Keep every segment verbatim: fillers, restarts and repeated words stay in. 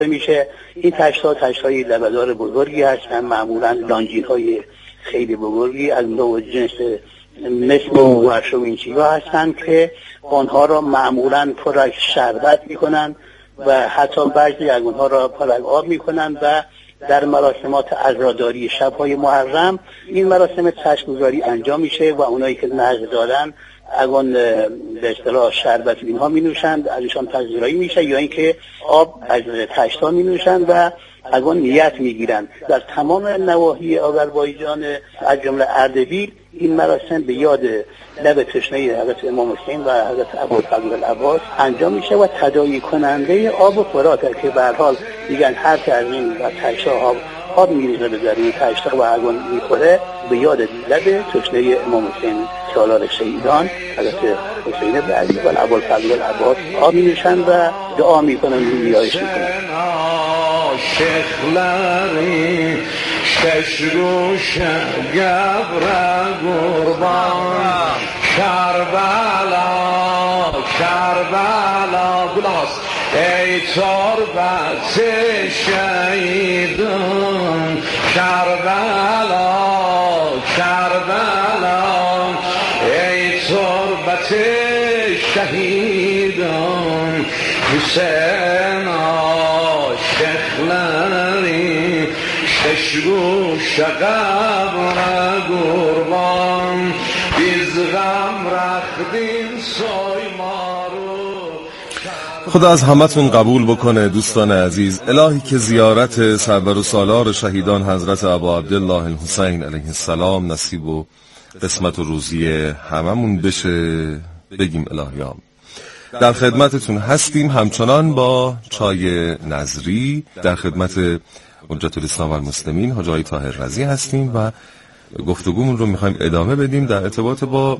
میشه. این تشت‌ها تشت‌های لبه‌دار بزرگی هستن، معمولاً لانجین‌های خیلی بزرگی از نوع جنس مثل ورش و این چیزا هستن که آنها را معمولاً پر از شربت میکنن و حتی بعضی از اونها را پر از آب میکنن و در مراسمات عزاداری شب‌های محرم این مراسم چشم‌گذاری انجام میشه و اونایی که نذر دارن اگون به اصطلاح شربت اینها می نوشند، ازشان پذیرایی میشه، یا اینکه آب از تشتا می نوشند و اگون نیت می گیرند. در تمام نواحی آذربایجان از جمله اردبیل این مراسم به یاد لب تشنه حضرت امام حسین و حضرت ابوالفضل العباس انجام میشه و تداعی کننده آب و فرات که به هر حال میگن هر که از این تشتا آب آب میریزه به درون تشتا و اگون میخوره به یاد لب تشنه امام حسین سالار شهیدان حضرت حسین بن علی و ابوالفضل العباس آب می‌نوشند و دعا میکنن و نیایش میکنن. شیخلاری ششگوش گبر قربان کربلا کربلا گلاس ای تربت شهیدان کربلا کربلا ای تربت شهیدان حسین شیخلاری ششگوش قبر قربان بیز غم رختین سوی مارو. خدا از همتون قبول بکنه دوستان عزیز. الهی که زیارت سرور و سالار شهیدان حضرت ابا عبدالله الحسین علیه السلام نصیب و قسمت و روزی هممون بشه. بگیم الهیام. در خدمتتون هستیم همچنان با چای نظری. در خدمت حجت الاسلام و المسلمین حاج آقای طاهر رضی هستیم و گفتگومون رو میخوایم ادامه بدیم در ارتباط با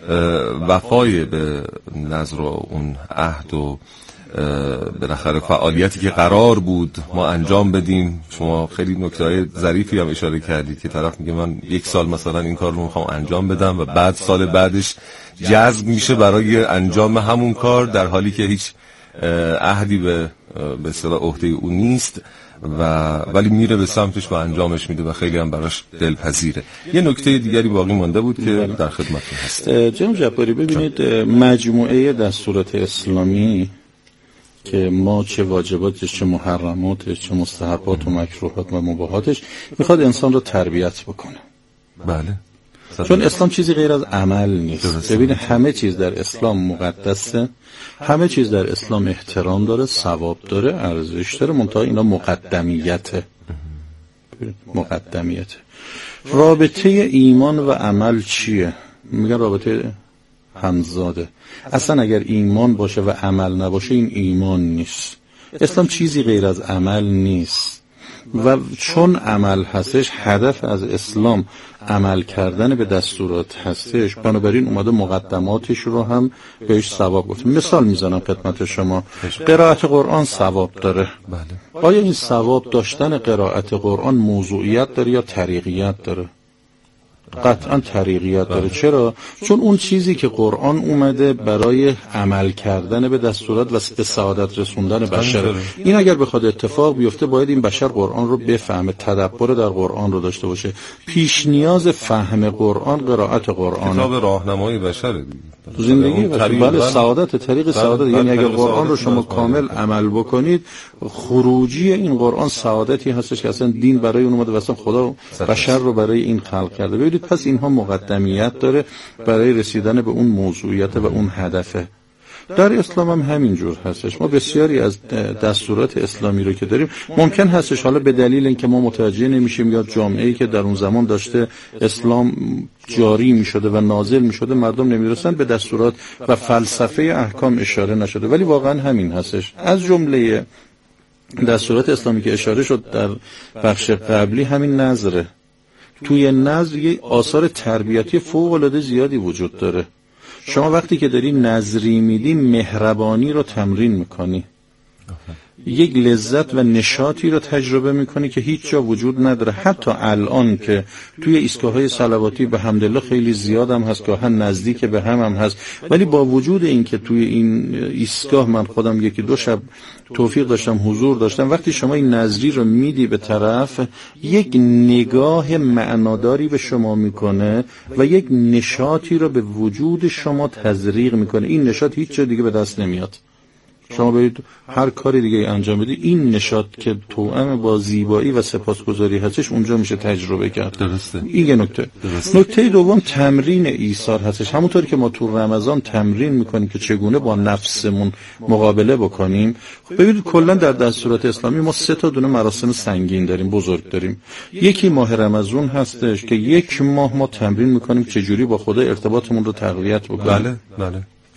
وفای به نظر و اون عهد و بالاخره فعالیتی که قرار بود ما انجام بدیم. شما خیلی نکته‌های ظریفی هم اشاره کردید که طرف میگه من یک سال مثلا این کار رو میخوام انجام بدم و بعد سال بعدش جذب میشه برای انجام همون کار در حالی که هیچ عهدی به به اصطلاح عهده او نیست و ولی میره به سمتش و انجامش میده و خیلی هم براش دلپذیره. یه نکته دیگری باقی مونده بود که در خدمتتون هست. جناب جباری ببینید مجموعه دستورات اسلامی که ما چه واجباتش چه محرماتش چه مستحبات و مکروهات و مباحاتش میخواد انسان رو تربیت بکنه. بله. چون اسلام چیزی غیر از عمل نیست. ببینید همه چیز در اسلام مقدسه، همه چیز در اسلام احترام داره، ثواب داره، ارزش داره، منتها اینا مقدمیته. مقدمیته. رابطه ایمان و عمل چیه؟ میگن رابطه همزاده. اصلا اگر ایمان باشه و عمل نباشه این ایمان نیست. اسلام چیزی غیر از عمل نیست و چون عمل هستش، هدف از اسلام عمل کردن به دستورات هستش، بنابراین اومده مقدماتش رو هم بهش ثواب گفت. مثال میزنم خدمت شما، قرائت قرآن ثواب داره. بله. آیا این ثواب داشتن قرائت قرآن موضوعیت داره یا طریقیت داره؟ قطعا طریقیت داره. چرا؟ چون اون چیزی که قرآن اومده برای عمل کردن به دستورات و به سعادت رسوندن بشر، این اگر بخواد اتفاق بیفته باید این بشر قرآن رو بفهمه، تدبر در قرآن رو داشته باشه. پیش نیاز فهم قرآن قرائت قرآن، کتاب راهنمای بشر تو زندگی بله. بله سعادت، طریق سعادت. یعنی اگر قرآن رو شما کامل عمل بکنید، خروجی این قرآن سعادتی هستش که اصلا دین برای اون اومده و اصلا خدا بشر رو برای این خلق کرده. ببینید پس اینها مقدمیت داره برای رسیدن به اون موضوعیت و اون هدفه. در اسلام هم همین جور هستش. ما بسیاری از دستورات اسلامی رو که داریم ممکن هستش حالا به دلیل اینکه ما متوجه نمیشیم یا جامعه‌ای که در اون زمان داشته اسلام جاری میشده و نازل میشده مردم نمیرسن به دستورات و فلسفه احکام اشاره نشده، ولی واقعا همین هستش. از جمله دستورات اسلامی که اشاره شد در بخش قبلی همین نظره. توی نظر یه آثار تربیتی فوق‌العاده زیادی وجود داره. شما وقتی که داری نظری میدی مهربانی رو تمرین میکنی. یک لذت و نشاطی رو تجربه میکنی که هیچ جا وجود نداره. حتی الان که توی ایستگاه‌های صلواتی به حمدالله خیلی زیاد هم هست، گاهن نزدیک به هم هم هست، ولی با وجود این که توی این ایستگاه من خودم یکی دو شب توفیق داشتم، حضور داشتم، وقتی شما این نظری رو میدی به طرف، یک نگاه معناداری به شما میکنه و یک نشاطی رو به وجود شما تزریق میکنه. این نشاط هیچ جا دیگه به دست نمیاد. شما برید هر کاری دیگه انجام بدید، این نشاط که توأم با زیبایی و سپاسگزاری هستش اونجا میشه تجربه کرد. درسته. این یه نکته. درسته. نکته دوم تمرین ایثار هستش. همونطوری که ما تو رمضان تمرین میکنیم که چگونه با نفسمون مقابله بکنیم. ببینید کلا در دستورات اسلامی ما سه تا دونه مراسم سنگین داریم، بزرگ داریم. یکی ماه رمضان هستش که یک ماه ما تمرین میکنیم چجوری با خدا ارتباطمون رو تقویت بکنیم. بله بله.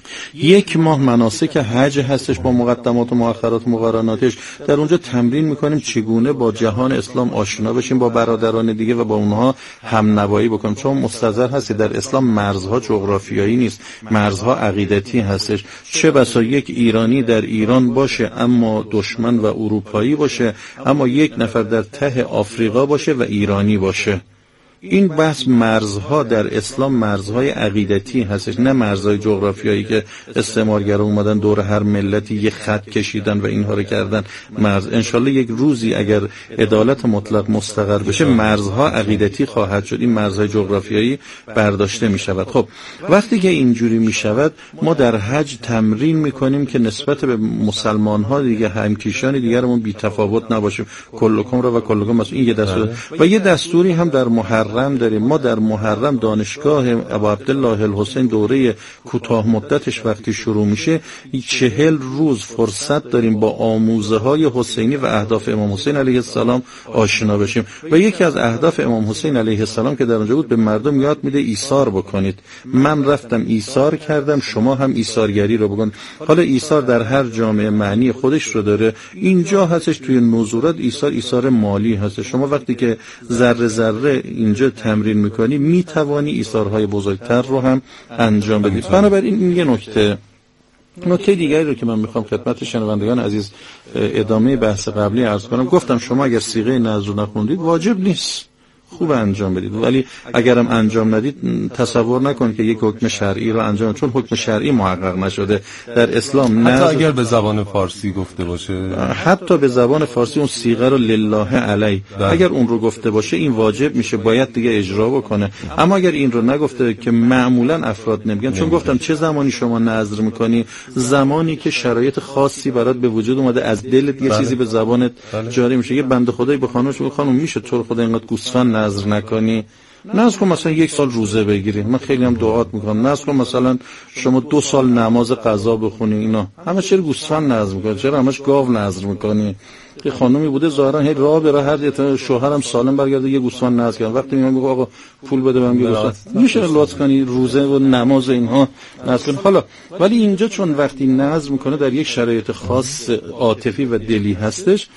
یک ماه مناسک حج هستش با مقدمات و مؤخرات و مقارناتش. در اونجا تمرین میکنیم چگونه با جهان اسلام آشنا بشیم، با برادران دیگه و با اونها هم نوایی بکنیم. چون مستظر هستی در اسلام مرزها جغرافیایی نیست، مرزها عقیدتی هستش. چه بسا یک ایرانی در ایران باشه اما دشمن و اروپایی باشه، اما یک نفر در ته آفریقا باشه و ایرانی باشه. این بحث مرزها در اسلام مرزهای عقیدتی هستش، نه مرزهای جغرافیایی که استعمارگرا اومدن دور هر ملتی یه خط کشیدن و اینها رو کردن مرز. انشالله یک روزی اگر عدالت مطلق مستقر بشه مرزها عقیدتی خواهد شد، این مرزهای جغرافیایی برداشته می شود. خب وقتی که اینجوری می شود ما در حج تمرین می کنیم که نسبت به مسلمان ها دیگه همکیشان دیگرمون بی تفاوت نباشیم. کلکم را و کلکم مسئول. این یه دستور و یه دستوری هم در محرم داریم. ما در محرم دانشگاه ابا عبدالله الحسین دوره کوتاه مدتش وقتی شروع میشه چهل روز فرصت داریم با آموزه های حسینی و اهداف امام حسین علیه السلام آشنا بشیم. و یکی از اهداف امام حسین علیه السلام که در اونجا بود به مردم یاد میده ایثار بکنید. من رفتم ایثار کردم، شما هم ایثارگری رو بکنید. حالا ایثار در هر جامعه معنی خودش رو داره. اینجا هستش توی نظورات ایثار ایثار مالی هست. شما وقتی که ذره ذره اینجا تمرین میکنی میتوانی ایثارهای بزرگتر رو هم انجام بدی. بنابراین این یه نکته. نکته دیگری رو که من میخوام خدمت شنوندگان عزیز ادامه بحث قبلی عرض کنم، گفتم شما اگر صیغه نذر رو نخوندید واجب نیست، خوب انجام بدید، ولی اگرم انجام ندید تصور نکنید که یک حکم شرعی رو انجام، چون حکم شرعی محقق نشده در اسلام. حتی اگر به زبان فارسی گفته باشه، حتی به زبان فارسی اون صیغه رو لله علی ده. اگر اون رو گفته باشه این واجب میشه، باید دیگه اجرا بکنه. اما اگر این رو نگفته که معمولا افراد نمیگن، چون گفتم چه زمانی شما نذر میکنی؟ زمانی که شرایط خاصی برات به وجود اومده، از دلت یه چیزی به زبانت جاری میشه. یه بنده خدایی به خانومش میگه خانم میشه تو رو خدا اینقدر گوسفند نذر نکنی، نذر کن مثلا یک سال روزه بگیری. من خیلی هم دعات میکنم نذر کن مثلا شما دو سال نماز قضا بخونی. اینا همه چرا گوسفند نذر میکنی؟ چرا همش گاو نذر میکنی؟ یه خانومی بوده ظاهرا هی راه بره هر یه شوهرم سالم برگرده یه گوسفند نذر کنه. وقتی میگم میگه آقا پول بده بهم یه گوسفند، میشه لطف کنی روزه و نماز اینها نذر کنی. حالا ولی اینجا چون وقتی نذر میکنه در یک شرایط خاص عاطفی و دلی هستش،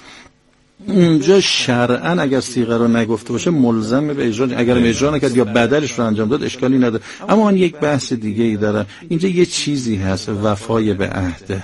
اونجا شرعاً اگر صیغه رو نگفته باشه ملزم به اجرا. اگر اجرا نکرد یا بدلش رو انجام داد اشکالی نداره. اما آن یک بحث دیگه ای داره. اینجا یه چیزی هست، وفای به عهد.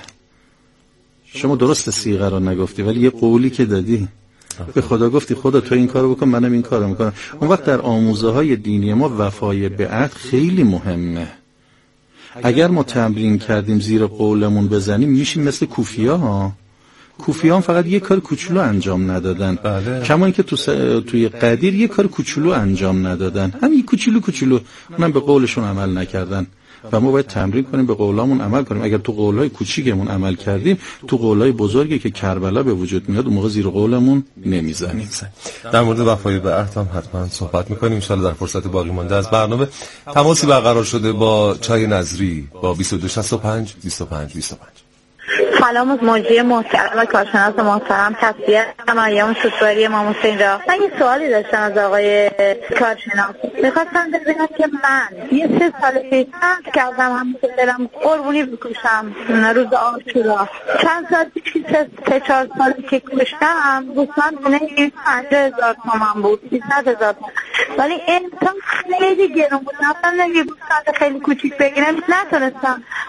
شما درست صیغه رو نگفتی ولی یه قولی که دادی، به خدا گفتی خدا تو این کارو بکن منم این کارو میکنم. اون وقت در آموزه های دینی ما وفای به عهد خیلی مهمه. اگر ما تمرین کردیم زیر قولمون بزنیم میشیم مثل کوفی‌ها. کوفیان فقط یه کار کوچولو انجام ندادن، بله. کما اینکه تو س... توی قدیر یه کار کوچولو انجام ندادن، همین کوچولو کوچولو اونم به قولشون عمل نکردن. و ما باید تمرین کنیم به قولامون عمل کنیم. اگر تو قولای کوچیکمون عمل کردیم، تو قولای بزرگی که کربلا به وجود میاد اون موقع زیر قولمون نمیزنیم. در مورد وفای به عهد هم حتما صحبت میکنیم ان شاءالله در فرصت باقی مانده از برنامه. تماسی برقرار شده با چای نظری با بیست و دو شصت و پنج بیست و پنج بیست و پنج. سلام از مجری محترم و کارشناس محترم، تصفیه مریم سوسواری امام حسین را. من یه سوالی داشتم از آقای کارشناس. میخواستم ببینم که من یه سه سال پیش کردم هم که دلم قربونی بکشم روز عاشورا. چند سال پیش که سه چهار سالی که کشتم گفتم خونه پنجاه هزار تومن بود، سیصد هزار تومن، ولی امتحان خیلی گرون بود. نفتم نمیگه بودم خیلی کوچیک بگیرم، نتونستم.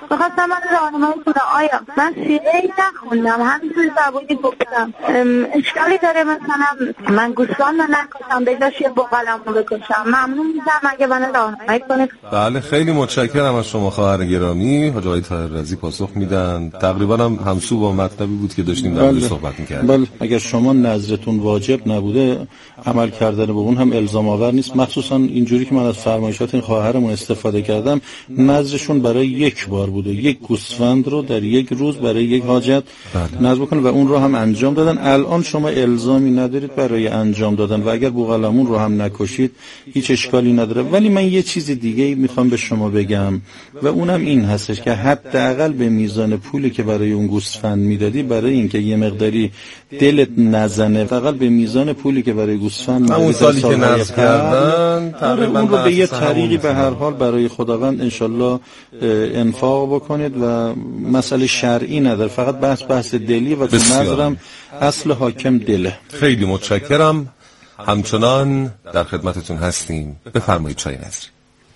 میخواستم من راهنمایی کنم آیا من شیعه نخوندم همینطور زبونی گفتم اشکالی داره مثلا من گوسفند نکشم بجاش یه بقلم رو بکشم؟ ممنون میشم اگه من راهنمایی کنید. بله خیلی متشکرم از شما خواهر گرامی. حاج آقای طاهر رضی پاسخ میدن. تقریبا هم همسو با مطلبی بود که داشتیم در موردش صحبت می‌کردیم. بله اگر شما نظرتون واجب نبوده عمل کردن به اون هم الزام آور نیست، مخصوصا اینجوری که من از فرمایشات این خواهرمون استفاده کردم. نظرشون برای یک بار بوده، یک گوسفند رو در یک روز برای یک حاجت نذر بکنه و اون رو هم انجام دادن. الان شما الزامی ندارید برای انجام دادن و اگر بوقلمون رو هم نکشید هیچ اشکالی نداره. ولی من یه چیز دیگه میخوام به شما بگم و اونم این هستش که حداقل به میزان پولی که برای اون گوسفند میدادی برای اینکه یه مقداری دلت نزنه، حداقل به میزان پولی که برای گوسفند اون سالی که نذر کردن تقریبا اون رو به یه طریقی به هر حال برای خداوند انشالله انفاق بکنید و مسئله شرعی نداره، فقط بحث بحث دلی و تو نظرم اصل حاکم دله. خیلی متشکرم. همچنان در خدمتتون هستیم. بفرمایید چای نظری.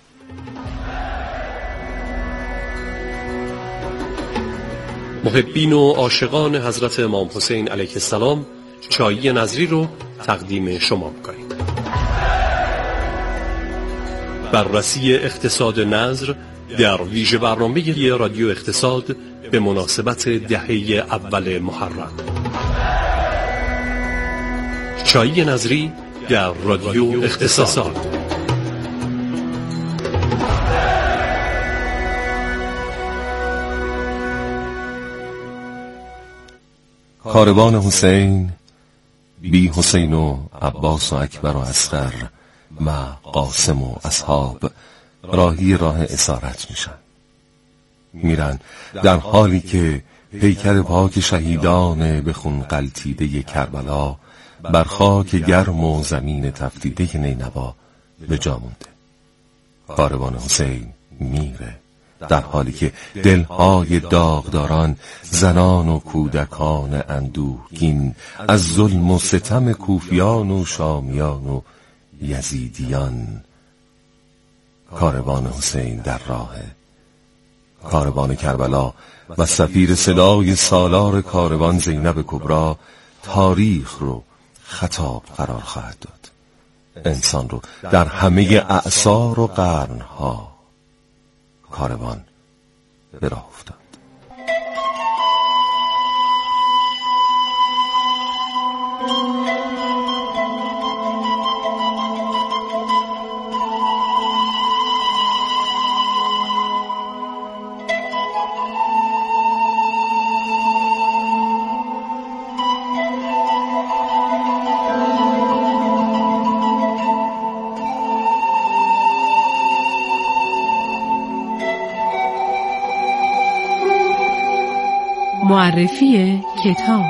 محبین و عاشقان حضرت امام حسین علیه السلام چایی نظری رو تقدیم شما می‌کنیم. بررسی اقتصاد نظر در ویژه برنامه رادیو اقتصاد به مناسبت دهه اول محرم. چایی نظری در رادیو اقتصاد. کاروان حسین بی حسین و عباس و اکبر و اصغر و قاسم و اصحاب راهی راه اسارت میشن. میرن در حالی که پیکر پاک شهیدان به خون غلتیده کربلا بر خاک گرم و زمین تفتیده نینوا به جا مونده. کاروان حسین میره در حالی که دلهای داغداران، زنان و کودکان اندوهگین از ظلم و ستم کوفیان و شامیان و یزیدیان. کاروان حسین در راه. کاروان کربلا و سفیر صدای سالار کاروان زینب کبرا تاریخ رو خطاب قرار خواهد داد. انسان رو در همه اعصار و قرنها. کاروان به راه افتاد. معرفی کتاب.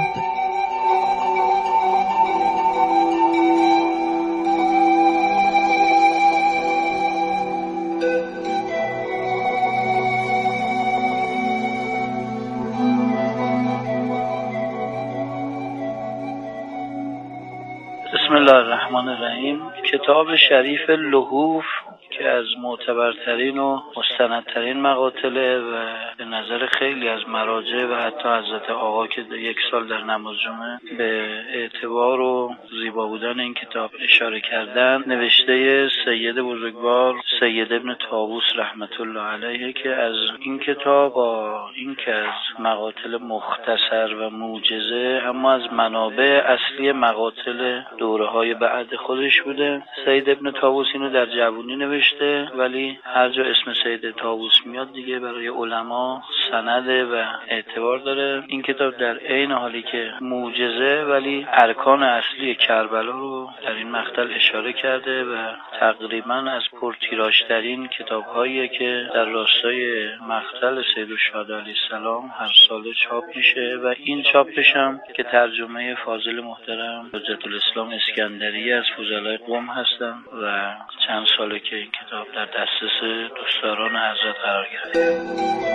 بسم الله الرحمن الرحیم. کتاب شریف لحوف که از معتبرترین و مستندترین مقاتله و به نظر خیلی از مراجع و حتی حضرت آقا که یک سال در نماز جمعه به اعتبار و زیبا بودن این کتاب اشاره کردن، نوشته سید بزرگوار سید ابن طاووس رحمت الله علیه که از این کتاب با این که از مقاتل مختصر و موجزه اما از منابع اصلی مقاتل دوره‌های بعد خودش بوده. سید ابن طاووس اینو در جوانی نوشته ولی هر جا اسم سید طاووس میاد دیگه برای علما سنده و اعتبار داره. این کتاب در عین حالی که معجزه ولی ارکان اصلی کربلا رو در این مقطع اشاره کرده و تقریبا از پرتیراژترین کتاب‌هایی که در راستای مقتل سیدالشهدا علیه السلام هر سال چاپ میشه و این چاپش هم که ترجمه فاضل محترم حجت الاسلام اسکندری از فضلای قم هستن و چند ساله که این کتاب در دسترس دوستداران حضرت قرار گرفته.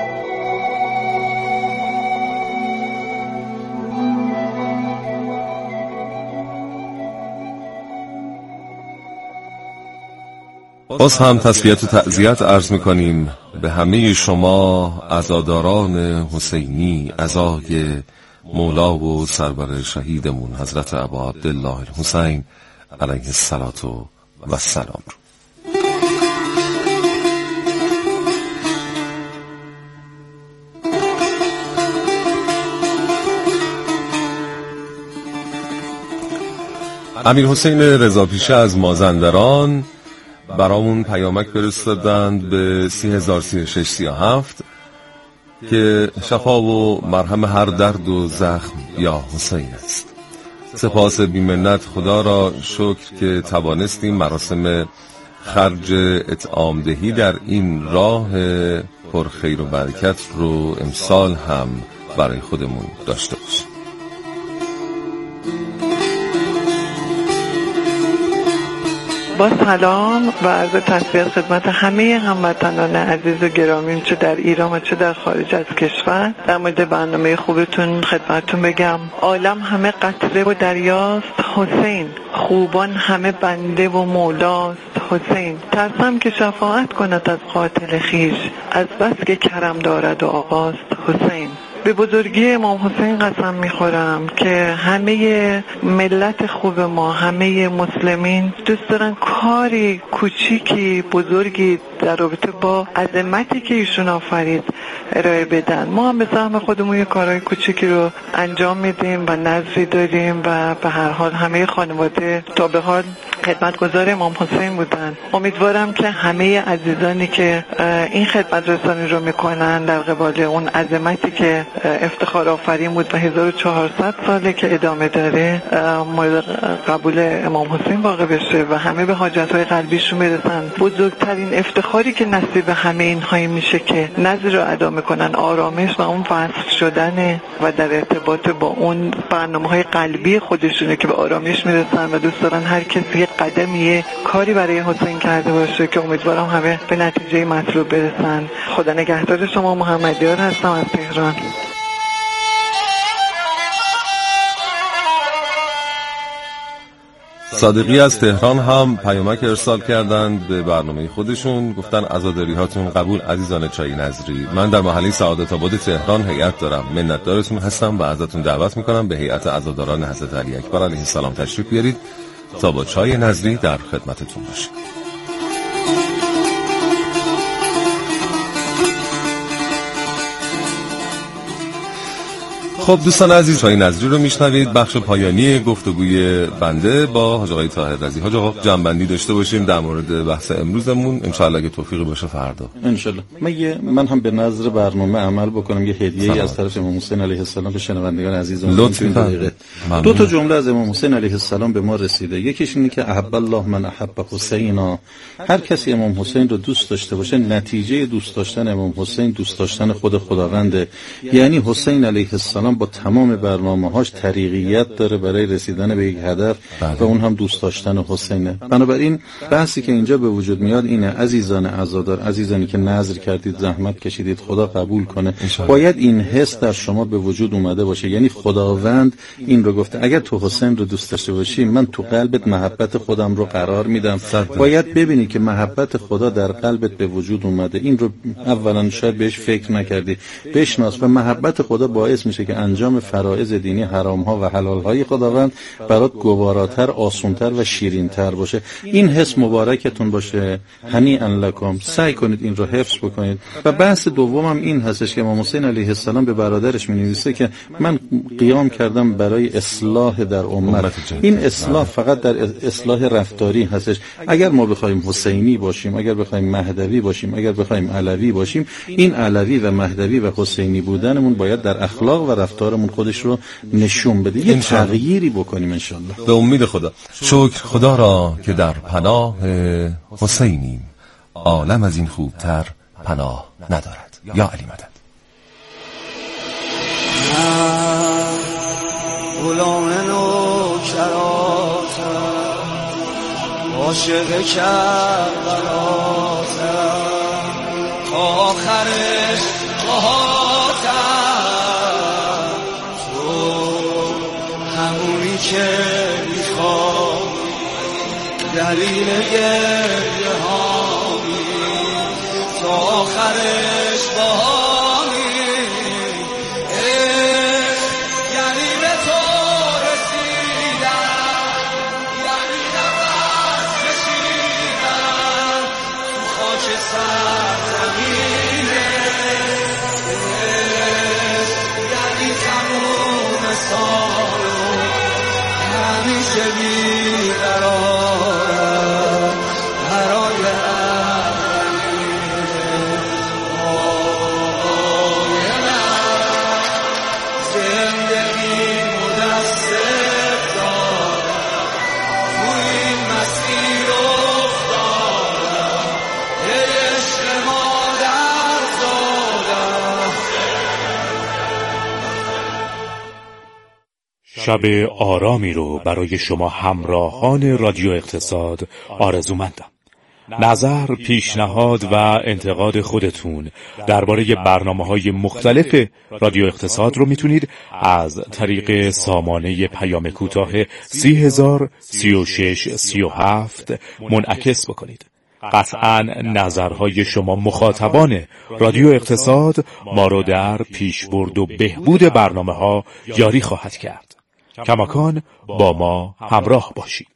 معرفی کتاب. باز هم تسلیت و تعزیت عرض میکنیم به همه شما عزاداران حسینی، عزای مولا و سرور شهیدمون حضرت ابا عبدالله الحسین علیه الصلاة و السلام رو. امیر حسین رضاپیشه از مازندران برامون پیامک فرستادند به سی هزار سی و شش سی و هفت که شفا و مرهم هر درد و زخم یا حسین است. سپاس بی‌منت خدا را شکر که توانستیم مراسم خرج اطعام دهی در این راه پرخیر و برکت رو امسال هم برای خودمون داشته باشیم. با سلام و عرض تسلیت خدمت همه هموطنان عزیز و گرامی، چه در ایران و چه در خارج از کشور. در مورد برنامه خوبتون خدمتتون بگم عالم همه قطره و دریاست حسین، خوبان همه بنده و مولاست حسین. ترسم که شفاعت کند از قاتل خیش، از بس که کرم دارد و آقاست حسین. به بزرگی امام حسین قسم میخورم که همه ملت خوب ما، همه مسلمین دوست دارن کاری کوچیکی بزرگی در رابطه با عظمتی که ایشون آفرید ارائه بدن. ما هم به سهم خودمون یه کارهای کوچیکی رو انجام میدیم و نظری داریم و به هر حال همه خانواده تا به حال خدمتگزار امام حسین بودن. امیدوارم که همه عزیزانی که این خدمت رسانی رو میکنن در قبال اون عظمتی که افتخار آفرین بود و هزار و چهارصد ساله که ادامه داره مورد قبول امام حسین واقع بشه و همه به حاجتهای قلبیشون برسن. بزرگترین افتخاری که نصیب همه اینهایی میشه که نظر رو ادا میکنن آرامش و اون وصل شدن و در ارتباط با اون برنامه‌های قلبی خودشونه که به آرامش میرسن و دوست دارن هر کسی یک قدمیه کاری برای حسین کرده باشه که امیدوارم همه به نتیجه مطلوب برسن. خدا نگهدار شما. محمدیار هستم از تهران. صادقی از تهران هم پیامک ارسال کردند به برنامه خودشون، گفتن عزاداری هاتون قبول عزیزان چای نظری. من در محله سعادت آباد تهران هیئت دارم، منتدارتون هستم و ازتون دعوت میکنم به هیئت عزاداران حضرت علی اکبر علیه السلام تشریف بیارید تا با چای نظری در خدمتتون باشیم. خب دوستان عزیز، چای نظری رو میشنوید، بخش پایانی گفتگوی بنده با حاج آقای طاهر رضی. حاج آقا جنبندی داشته باشیم در مورد بحث امروزمون، ان شاء الله اگه توفیقی باشه فردا ان شاء الله. من من هم به نظر برنامه عمل بکنم، یه هدیه‌ای از طرف امام حسین علیه السلام به شنوندگان عزیزمون لطفاً. دو تا جمله از امام حسین علیه السلام به ما رسیده. یکیش اینه که احب الله من احب حسینا، هر کسی امام حسین رو دوست داشته باشه نتیجه دوست داشتن امام حسین دوست داشتن خود خداونده. یعنی حسین علیه السلام با تمام برنامه‌هاش طریقیت داره برای رسیدن به یک هدف و اون هم دوست داشتن حسینه. بنابراین بحثی که اینجا به وجود میاد اینه عزیزان عزادار، عزیزانی که نذر کردید، زحمت کشیدید، خدا قبول کنه. باید این حس در شما به وجود اومده باشه. یعنی خداوند این رو گفته اگر تو حسین رو دوست داشته باشی من تو قلبت محبت خودم رو قرار میدم. باید ببینی که محبت خدا در قلبت به وجود اومده. این رو اولا شاید بهش فکر نکردی. بشناس و محبت خدا باعث میشه که انجام فرائض دینی، حرام ها و حلال های خداوند برات گواراتر، آسونتر و شیرینتر باشه. این حس مبارکتون باشه. هنیئا لکم. سعی کنید این رو حفظ بکنید. و بحث دومم این هستش که امام حسین علیه السلام به برادرش می‌نویسه که من قیام کردم برای اصلاح در امت. این اصلاح فقط در اصلاح رفتاری هستش. اگر ما بخوایم حسینی باشیم، اگر بخوایم مهدوی باشیم، اگر بخوایم علوی باشیم، این علوی و مهدوی و حسینی بودنمون باید در اخلاق و رفتارمون خودش رو نشون بده. یه تغییری بکنیم ان شاء الله. به امید خدا. شکر خدا را که در پناه حسینیم، عالم از این خوبتر پناه ندارد. یا علی مدد. غلام نوکراتم، عاشق کربلاتم، تا آخرش باهاتم، تو همونی که میخوام دلیل گریه ها آخرش باهامی یعنی به تو رسیدم یعنی نفس کشیدم تو خاک سرزمینه یعنی تموم سالو همیشه بیقرارم برای شب آرامی رو برای شما همراهان رادیو اقتصاد آرزومندم. نظر، پیشنهاد و انتقاد خودتون درباره برنامه‌های مختلف رادیو اقتصاد رو میتونید از طریق سامانه پیام کوتاه سی هزار سی و شش سی و هفت منعکس بکنید. قطعاً نظرهای شما مخاطبان رادیو اقتصاد ما رو در پیشبرد و بهبود برنامه‌ها یاری خواهد کرد. کماکان با ما همراه باشید.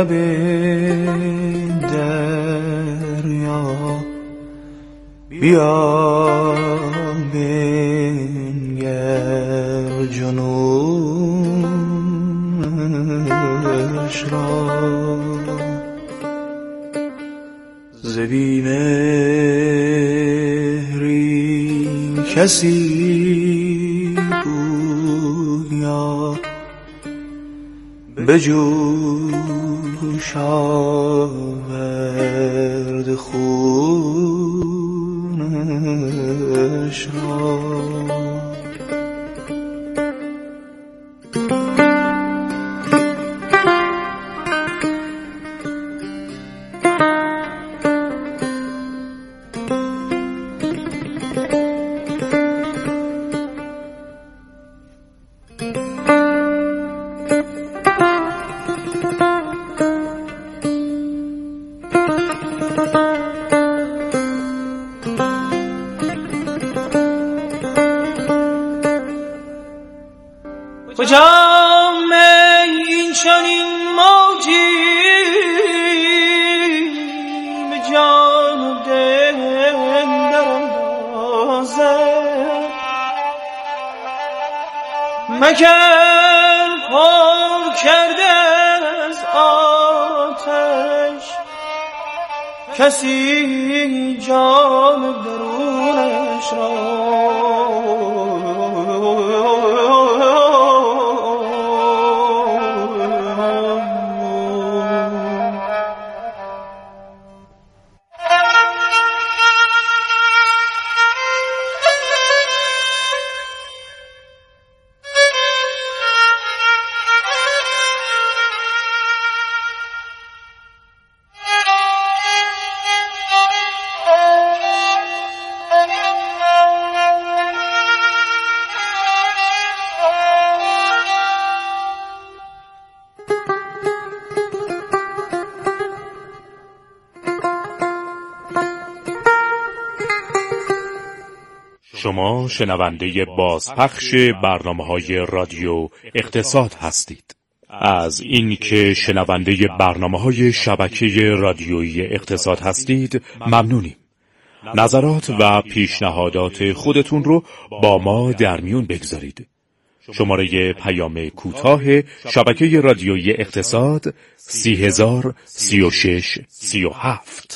لب دریا بیا بنگر جنونش را ز بی‌مهری کسی گویا به جوش آورد خونش را کجام این چنین موجی به جان و دل دراندازد مگر پر کرده از آتش کسی جان درونش را شما شنونده بازپخش برنامه‌های رادیو اقتصاد هستید. از این که شنونده برنامه‌های شبکه رادیویی اقتصاد هستید ممنونیم. نظرات و پیشنهادات خودتون رو با ما در میون بگذارید. شماره پیام کوتاه شبکه رادیویی اقتصاد سی هزار سی و شش سی و هفت.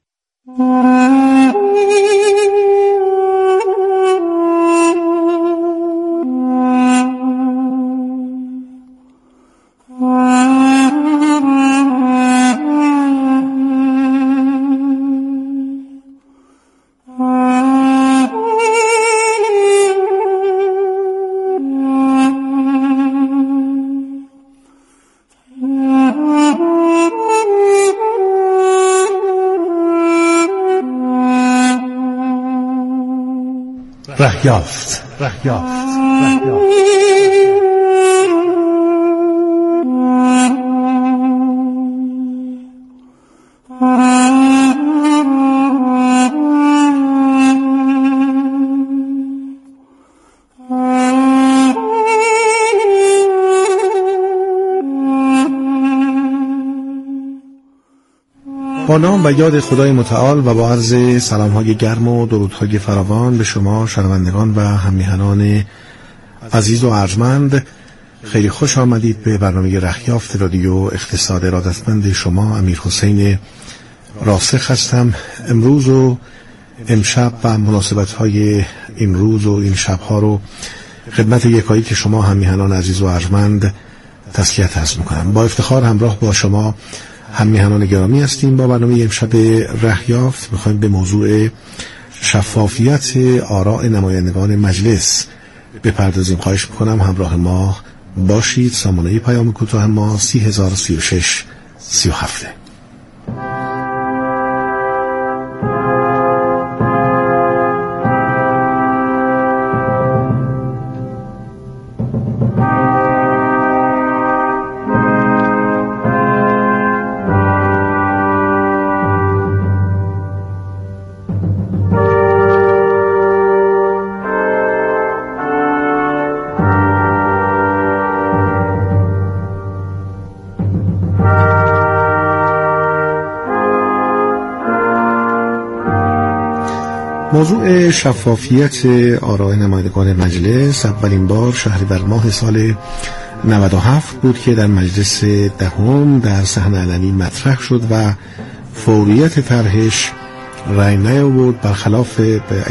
رهیافت رهیافت رهیافت با نام و یاد خدای متعال و با عرض سلام‌های گرم و درودهای فراوان به شما شنوندگان و هم‌میهنان عزیز و ارجمند، خیلی خوش آمدید به برنامه رهیافت رادیو اقتصاد. ارادتمند شما امیر حسین راسخ هستم. امروز و امشب و مناسبت‌های این روز و این شب‌ها رو خدمت یکایی که شما هم‌میهنان عزیز و ارجمند تسلیت عرض می‌کنم. با افتخار همراه با شما هم‌میهنان گرامی هستیم. با برنامه امشب رهیافت می‌خوایم به موضوع شفافیت آراء نمایندگان مجلس بپردازیم. خواهش می‌کنم همراه ما باشید. سامانه پیام کوتاه ما سی هزار سی و شش سی و هفت. موضوع شفافیت آراء نمایندگان مجلس اولین بار شهریور ماه سال نود و هفت بود که در مجلس دهم در صحن علنی مطرح شد و فوریت طرحش رأی نیاورد، برخلاف